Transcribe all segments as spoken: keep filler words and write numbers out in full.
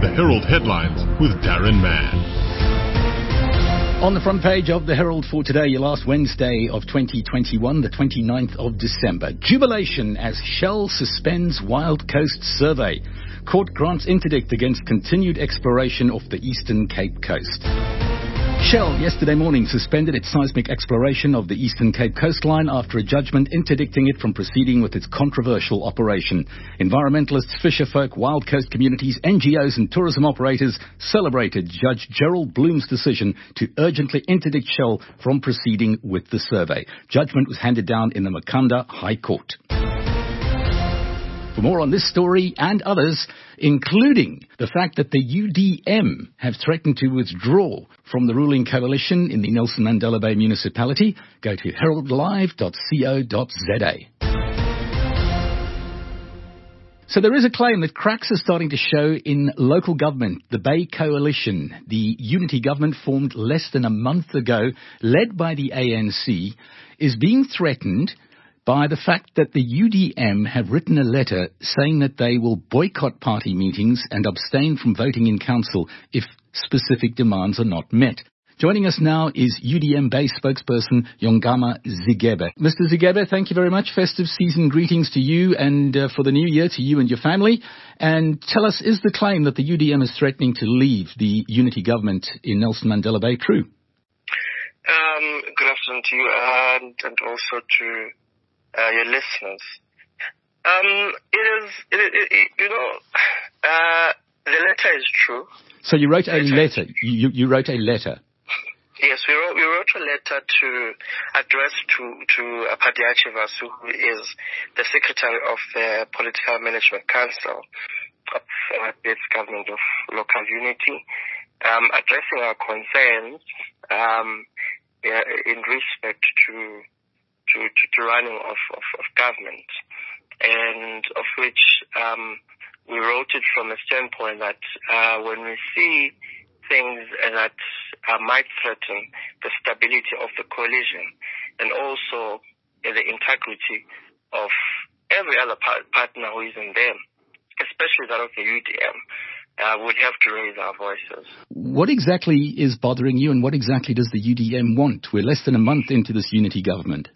The Herald headlines with Darren Mann. On the front page of the Herald for today, your last Wednesday of twenty twenty-one, the twenty-ninth of December. Jubilation as Shell suspends Wild Coast survey. Court grants interdict against continued exploration off the Eastern Cape Coast. Shell yesterday morning suspended its seismic exploration of the Eastern Cape coastline after a judgment interdicting it from proceeding with its controversial operation. Environmentalists, fisherfolk, Wild Coast communities, N G Os and tourism operators celebrated Judge Gerald Bloom's decision to urgently interdict Shell from proceeding with the survey. Judgment was handed down in the Makhanda High Court. For more on this story and others, including the fact that the U D M have threatened to withdraw from the ruling coalition in the Nelson Mandela Bay municipality, go to herald live dot co dot za. So there is a claim that cracks are starting to show in local government. The Bay Coalition, the unity government formed less than a month ago, led by the A N C, is being threatened by the fact that the U D M have written a letter saying that they will boycott party meetings and abstain from voting in council if specific demands are not met. Joining us now is U D M Bay spokesperson Yongama Zigebe. Mister Zigebe, thank you very much. Festive season greetings to you and uh, for the new year to you and your family. And tell us, is the claim that the U D M is threatening to leave the unity government in Nelson Mandela Bay true? Um, good afternoon to you and, and also to Uh, your listeners. Um, it is, it, it, it, you know, uh, the letter is true. So you wrote a letter. You, you wrote a letter. Yes, we wrote, we wrote a letter to address to to Apadiachi Vasu, who is the secretary of the Political Management Council of uh, this government of local unity, um, addressing our concerns um, yeah, in respect to. To, to, to running of, of, of government, and of which um, we wrote it from a standpoint that uh, when we see things that uh, might threaten the stability of the coalition and also uh, the integrity of every other par- partner who is in them, especially that of the U D M, uh, would have to raise our voices. What exactly is bothering you, and what exactly does the U D M want? We're less than a month into this unity government.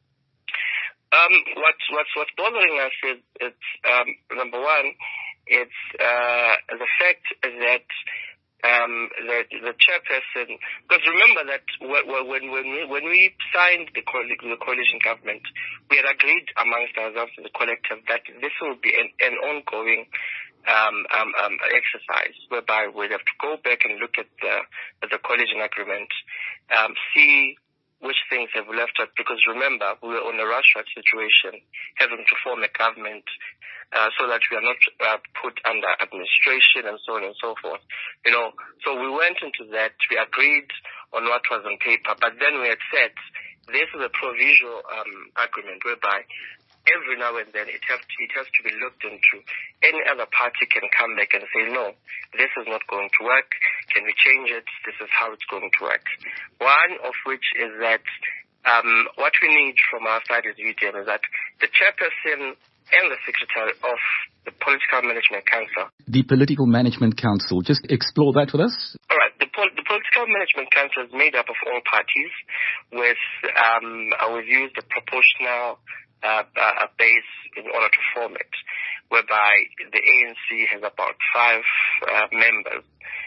Um, what's, what's, what's bothering us is, it's, um, number one, it's, uh, the fact that, um, the, the chairperson, because remember that when, when we, when we signed the, coalition, the coalition government, we had agreed amongst ourselves as a collective that this will be an, an ongoing, um, um, um, exercise whereby we'd have to go back and look at the, at the coalition agreement, um, see, which things have left out, because remember, we were on a rush-rush situation, having to form a government uh, so that we are not uh, put under administration and so on and so forth. You know, so we went into that, we agreed on what was on paper, but then we had said, this is a provisional um, agreement whereby every now and then it has to, it has to be looked into. Any other party can come back and say, no, this is not going to work. Can we change it? This is how it's going to work. One of which is that um, what we need from our side as U D M is that the chairperson and the secretary of the Political Management Council. The Political Management Council, just explore that with us. All right. The, pol- the Political Management Council is made up of all parties with, um, uh, we've used a proportional Uh, a base in order to form it, whereby the A N C has about five uh, members,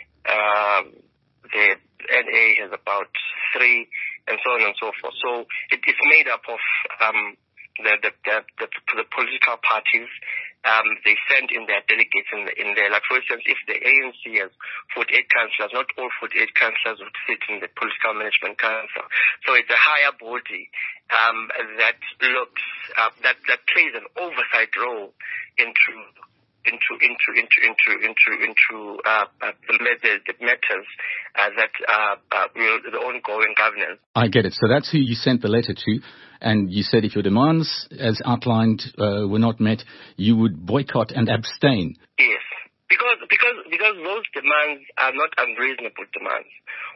um, the N A has about three, and so on and so forth. So it, it's made up of um, the, the, the, the, the political parties. Um, they send in their delegates in, the, in there. Like, for instance, if the A N C has forty-eight councillors, not all forty-eight councillors would sit in the Political Management Council. So it's a higher body um, that looks, uh, that, that plays an oversight role into into into into into into into uh, uh, the, the, the matters uh, that uh, uh, you know, the ongoing governance. I get it. So that's who you sent the letter to. And you said if your demands, as outlined, uh, were not met, you would boycott and abstain. Yes, because because because those demands are not unreasonable demands.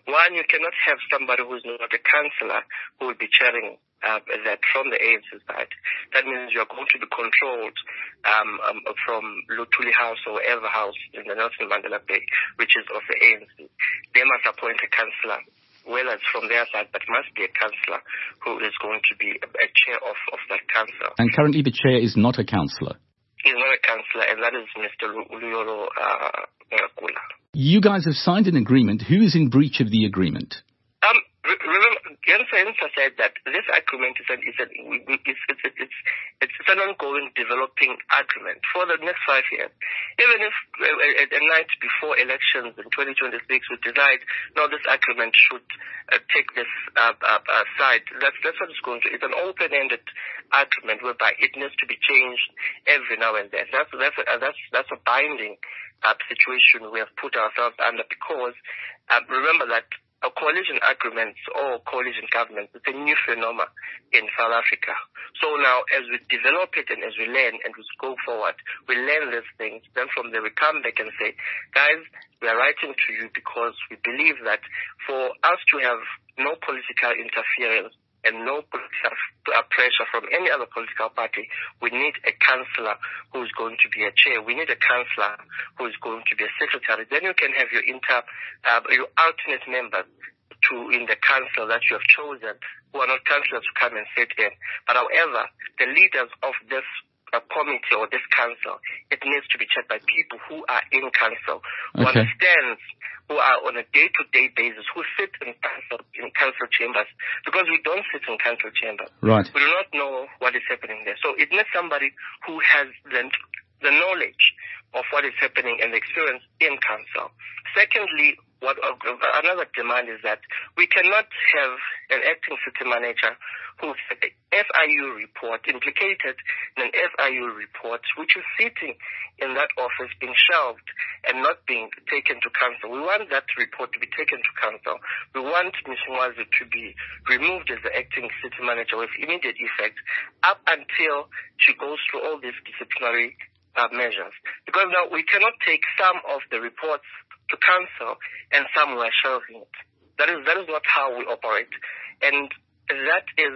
One, you cannot have somebody who is not a councillor who will be chairing uh, that from the A N C side. That means you are going to be controlled um, um, from Luthuli House or whatever house in the Nelson Mandela Bay, which is of the A N C. They must appoint a councillor, whether it's from their side, but must be a councillor who is going to be a, a chair of, of that council. And currently the chair is not a councillor. He's not a councillor, and that is Mister Luyoro uh, Ngakula. You guys have signed an agreement. Who is in breach of the agreement? Um, remember, Jensen said that this agreement is, an, is, an, it's, it's, it's, it's an ongoing developing agreement for the next five years. Even if uh, a night before elections in twenty twenty-six we decide, no, this agreement should uh, take this uh, uh, uh, side, that's, that's what it's going to. It's an open-ended agreement whereby it needs to be changed every now and then. That's, that's, a, that's, that's a binding uh, situation we have put ourselves under because uh, remember that Uh, coalition agreements or coalition governments, it's a new phenomenon in South Africa. So now, as we develop it and as we learn and we go forward, we learn these things. Then from there, we come back and say, guys, we are writing to you because we believe that for us to have no political interference and no political pressure from any other political party, we need a councillor who is going to be a chair. We need a councillor who is going to be a secretary. Then you can have your inter, uh, your alternate members to in the council that you have chosen, who are not councillors to come and sit in. But however, the leaders of this a committee or this council, it needs to be checked by people who are in council, who okay. understands, who are on a day-to-day basis, who sit in council, in council chambers, because we don't sit in council chambers. Right. We do not know what is happening there. So it needs somebody who has the, the knowledge of what is happening and the experience in council. Secondly, what uh, another demand is that we cannot have an acting city manager who has an F I U report implicated in an F I U report, which is sitting in that office being shelved and not being taken to council. We want that report to be taken to council. We want Miz Mwazi to be removed as the acting city manager with immediate effect up until she goes through all these disciplinary uh, measures. Because now we cannot take some of the reports to council and some we are shelving it. That is, that is not how we operate. And that is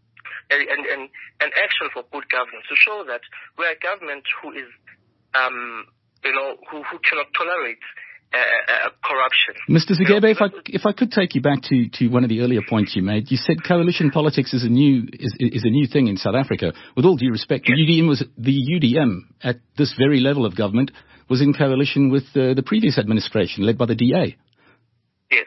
an, an, an action for good governance, to show that we are a government who is, um, you know, who, who cannot tolerate uh, uh, corruption. Mister Zigebe, if I if I could take you back to, to one of the earlier points you made, you said coalition politics is a new is is a new thing in South Africa. With all due respect, yes. the U D M was the U D M at this very level of government was in coalition with uh, the previous administration led by the D A. Yes.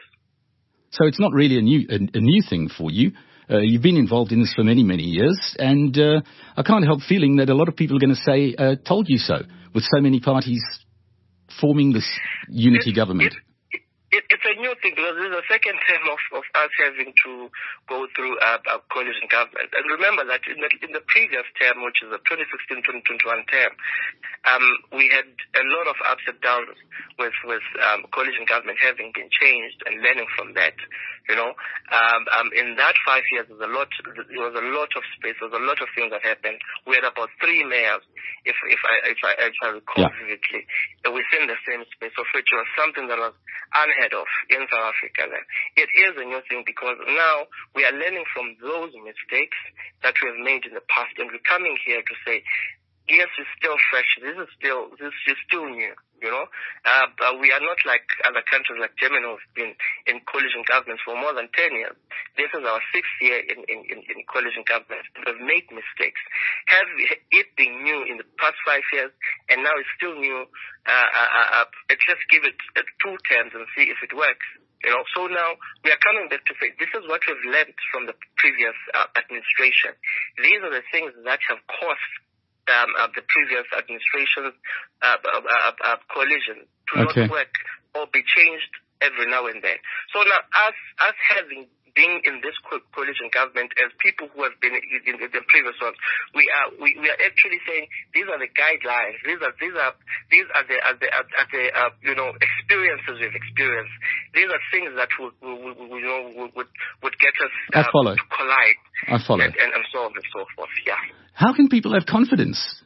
So it's not really a new a, a new thing for you. Uh, you've been involved in this for many, many years, and uh, I can't help feeling that a lot of people are going to say, uh, told you so, with so many parties forming this unity it, government. It, it, it's a new thing because this is the second term of, of us having to go through a, a coalition government. And remember that in the, in the previous term, which is the twenty sixteen twenty twenty-one term, um, we had a lot of ups and downs with, with um, coalition government having been changed and learning from that. You know, um, um, in that five years, there was a lot. There was a lot of space. There was a lot of things that happened. We had about three mayors, if if I if I, if I recall yeah. vividly, within the same space, of which was something that was unheard of in South Africa. Then it is a new thing because now we are learning from those mistakes that we have made in the past, and we're coming here to say, yes, it's still fresh. This is still this is still new. You know, uh, but we are not like other countries like Germany who've been in coalition governments for more than ten years. This is our sixth year in, in, in, in coalition governments. We've made mistakes. Have it been new in the past five years and now it's still new, uh, uh, uh, let's just give it uh, two terms and see if it works. You know, so now we are coming back to say this is what we've learned from the previous uh, administration. These are the things that have caused Um, uh, the previous administration's uh, uh, uh, uh, coalition to okay. not work or be changed every now and then. So now, us us having been in this co- coalition government as people who have been in, in, in the previous ones, we are we, we are actually saying these are the guidelines. These are these are these are the are the, are the uh, you know experiences we've experienced. These are things that would, would, would you know would would get us uh, I follow. to collide I follow. And, and, and so on and so forth. Yeah. How can people have confidence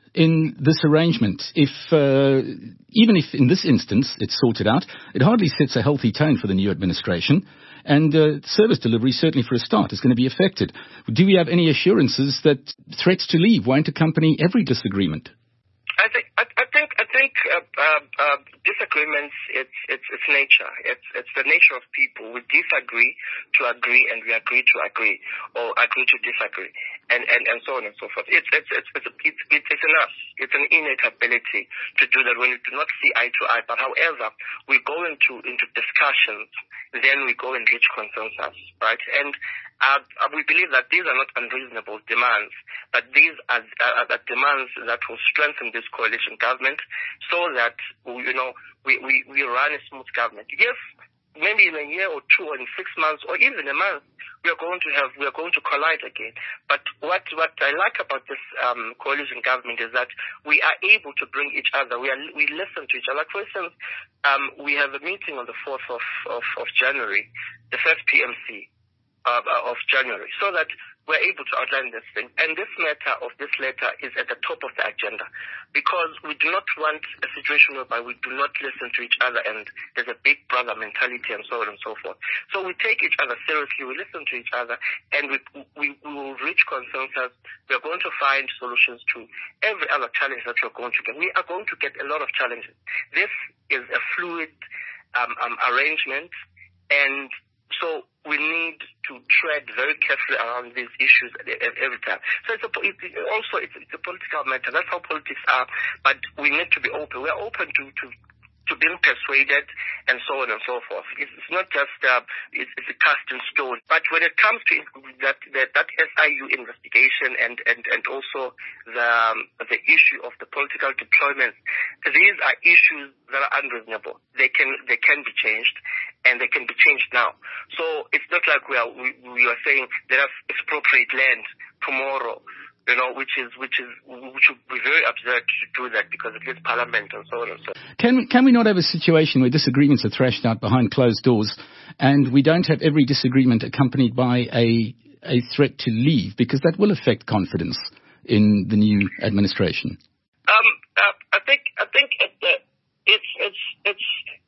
in this arrangement? If uh, even if in this instance it's sorted out, it hardly sets a healthy tone for the new administration, and uh, service delivery, certainly for a start, is going to be affected. Do we have any assurances that threats to leave won't accompany every disagreement? I think I, I think I think uh, uh, uh, disagreements. It's it's it's nature. It's it's the nature of people. We disagree to agree, and we agree to agree, or agree to disagree, and and, and so on and so forth. It's it's it's it's, it's, it's, it's in us. It's an innate ability to do that when we do not see eye to eye. But however, we go into into discussions, then we go and reach consensus, right? And uh, we believe that these are not unreasonable demands, but these are, are, are demands that will strengthen this coalition government, so that, you know, we, we, we run a smooth government. Yes, maybe in a year or two or in six months or even a month, we are going to have, we are going to collide again. But what, what I like about this um, coalition government is that we are able to bring each other. We are, we listen to each other. Like, for instance, um, we have a meeting on the fourth of, of, of January, the first P M C uh, of January, so that we're able to outline this thing. And this matter of this letter is at the top of the agenda, because we do not want a situation whereby we do not listen to each other and there's a big brother mentality and so on and so forth. So we take each other seriously, we listen to each other, and we, we, we will reach consensus. We are going to find solutions to every other challenge that we're going to get. We are going to get a lot of challenges. This is a fluid um, um, arrangement, and so we need to tread very carefully around these issues every time. So it's a, it, also it's, it's a political matter. That's how politics are. But we need to be open. We are open to, to, to being persuaded and so on and so forth. It's, it's not just uh, it's, it's a cast in stone. But when it comes to that that, that S I U investigation and, and, and also the um, the issue of the political deployment, these are issues that are unreasonable. They can they can be changed, and they can be changed now. So it's not like we are we, we are saying let us expropriate land tomorrow, you know, which is which is which would be very absurd to do that, because it is Parliament and so on and so on. Can can we not have a situation where disagreements are thrashed out behind closed doors, and we don't have every disagreement accompanied by a a threat to leave, because that will affect confidence in the new administration? Um, uh, I think I think it, uh, it's it's it's.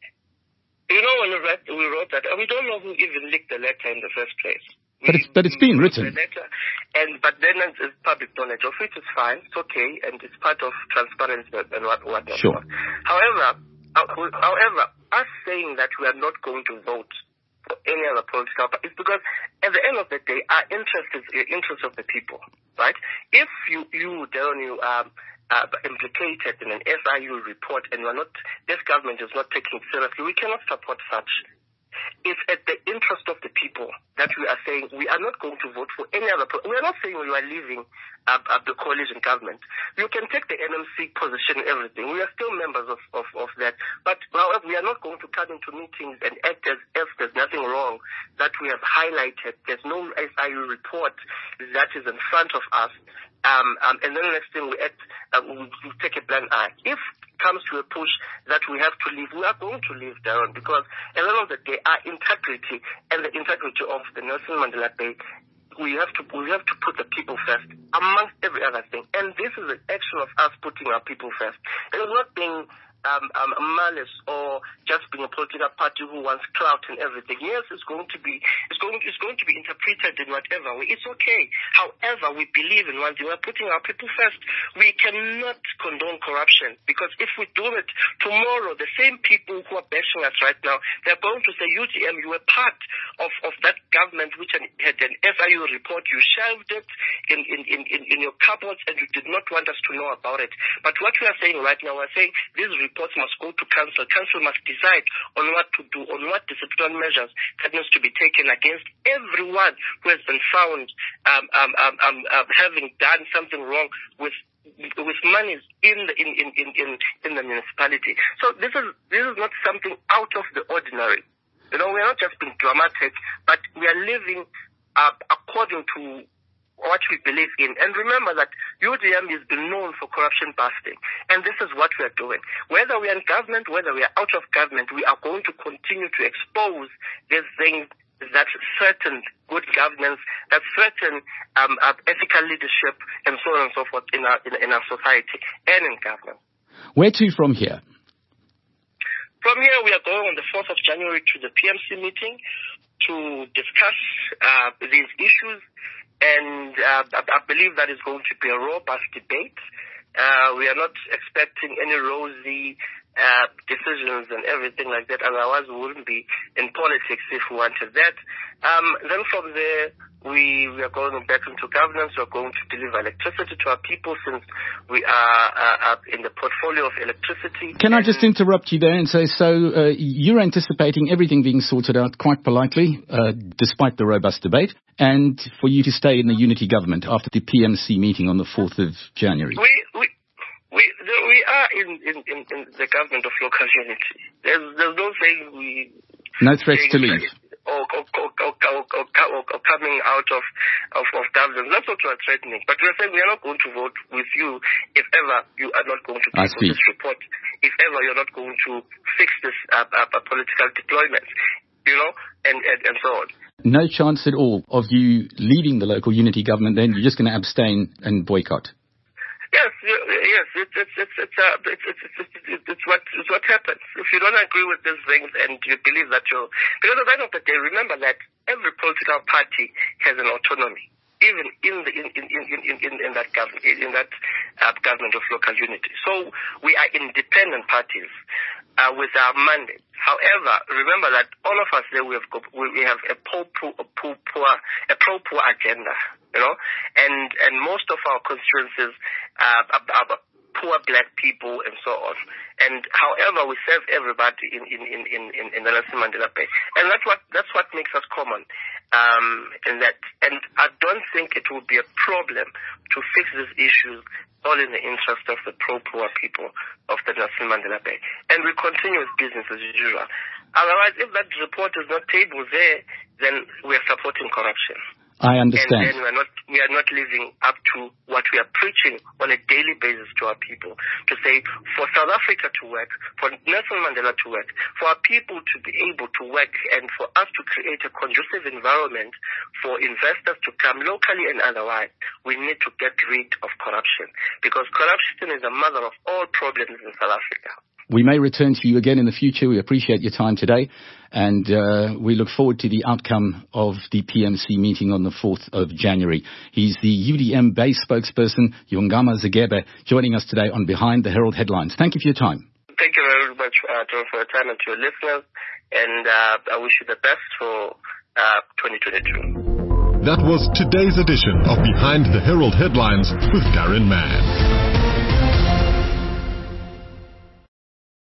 You know, when we, read, we wrote that, we don't know who even leaked the letter in the first place. But it's, but it's been written. The letter, and, but then it's public knowledge, of which is fine, it's okay, and it's part of transparency and what, whatever. Sure. However, however, us saying that we are not going to vote for any other political party is because at the end of the day, our interest is the interest of the people, right? If you, you, Darren, you, um, Uh, implicated in an S I U report, and we're not, this government is not taking it seriously, we cannot support such. It's at the interest of the people that we are saying we are not going to vote for any other. We are not saying we are leaving uh, uh, the coalition government. You can take the N M C position and everything. We are still members of, of, of that. But however, we are not going to come into meetings and act as if there's nothing wrong that we have highlighted. There's no S I U report that is in front of us. Um, um, and then the next thing we act, uh, we, we take a blind eye. If it comes to a push that we have to leave, we are going to leave, Darren, because at the end of the day, our integrity and the integrity of the Nelson Mandela Bay, we have to we have to put the people first amongst every other thing. And this is an action of us putting our people first. It is not being Um, um, malice or just being a political party who wants clout and everything. Yes, it's going to be it's going it's going to be interpreted in whatever way. It's okay. However, we believe in one thing: we're putting our people first. We cannot condone corruption, because if we do it tomorrow, the same people who are bashing us right now, they're going to say, U G M, you were part of, of that government which had an S I U report. You shelved it in, in, in, in your cupboards, and you did not want us to know about it. But what we are saying right now, we're saying these reports must go to council. Council must decide on what to do, on what disciplinary measures that needs to be taken against everyone who has been found um, um, um, um, um, having done something wrong with with monies in the in, in, in, in, in the municipality. So this is this is not something out of the ordinary. You know, we are not just being dramatic, but we are living uh, according to what we believe in. And remember that U G M has been known for corruption busting. And this is what we are doing. Whether we are in government, whether we are out of government, we are going to continue to expose these things that threaten good governance, that threaten um, uh, ethical leadership, and so on and so forth in our, in, in our society and in government. Where to from here? From here, we are going on the fourth of January to the P M C meeting to discuss uh, these issues, and uh, I, I believe that is going to be a robust debate. Uh, we are not expecting any rosy uh, decisions and everything like that. Otherwise, we wouldn't be in politics if we wanted that. Um, then from there, we, we are going back into governance. We are going to deliver electricity to our people since we are uh, in the portfolio of electricity. Can I just interrupt you there and say, so uh, you're anticipating everything being sorted out quite politely, uh, despite the robust debate, and for you to stay in the unity government after the P M C meeting on the fourth of January? We, we, we, we are in, in, in, in the government of local unity. There's, there's no saying we... No threats to leave. Or, or, or, or, or, or, or coming out of, of, of governance. That's what we're threatening. But we're saying we are not going to vote with you if ever you are not going to I take see. this report, if ever you're not going to fix this uh, uh, political deployment, you know, and, and, and so on. No chance at all of you leaving the local unity government then? You're just going to abstain and boycott? Yes, yes, it's it's it's it's, uh, it's, it's, it's, it's, it's what it's what happens. If you don't agree with these things and you believe that you're, because at the end of the day, remember that every political party has an autonomy, even in the in in in in, in, in that government in that uh, government of local unity. So we are independent parties uh, with our mandate. However, remember that all of us there we have we have a pro poor a pro poor agenda. You know, and and most of our constituencies uh, are, are poor black people and so on. And however, we serve everybody in in in in, in the Nelson Mandela Bay, and that's what that's what makes us common. Um, in that, and I don't think it will be a problem to fix these issues all in the interest of the pro-poor people of the Nelson Mandela Bay. And we continue with business as usual. Otherwise, if that report is not tabled there, then we are supporting corruption. I understand. And then we are not we are not living up to what we are preaching on a daily basis to our people. To say, for South Africa to work, for Nelson Mandela to work, for our people to be able to work, and for us to create a conducive environment for investors to come locally and otherwise, we need to get rid of corruption. Because corruption is the mother of all problems in South Africa. We may return to you again in the future. We appreciate your time today, and uh, we look forward to the outcome of the P M C meeting on the fourth of January. He's the U D M Bay spokesperson, Yongama Zagebe, joining us today on Behind the Herald Headlines. Thank you for your time. Thank you very much, uh, John, for your time, and to your listeners, and uh, I wish you the best for uh, twenty twenty-two. That was today's edition of Behind the Herald Headlines with Darren Mann.